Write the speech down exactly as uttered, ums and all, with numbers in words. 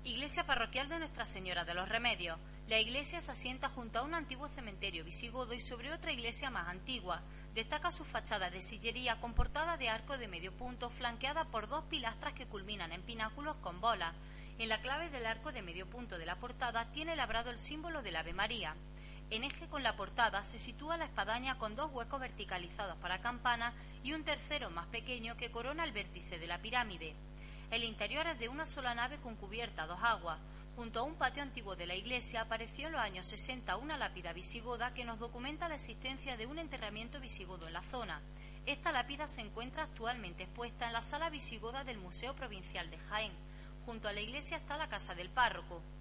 Iglesia parroquial de Nuestra Señora de los Remedios. La iglesia se asienta junto a un antiguo cementerio visigodo y sobre otra iglesia más antigua. Destaca su fachada de sillería con portada de arco de medio punto, flanqueada por dos pilastras que culminan en pináculos con bolas. En la clave del arco de medio punto de la portada tiene labrado el símbolo del Ave María. En eje con la portada se sitúa la espadaña con dos huecos verticalizados para campana y un tercero más pequeño que corona el vértice de la pirámide. El interior es de una sola nave con cubierta a dos aguas. Junto a un patio antiguo de la iglesia apareció en los años sesenta una lápida visigoda que nos documenta la existencia de un enterramiento visigodo en la zona. Esta lápida se encuentra actualmente expuesta en la sala visigoda del Museo Provincial de Jaén. Junto a la iglesia está la casa del párroco.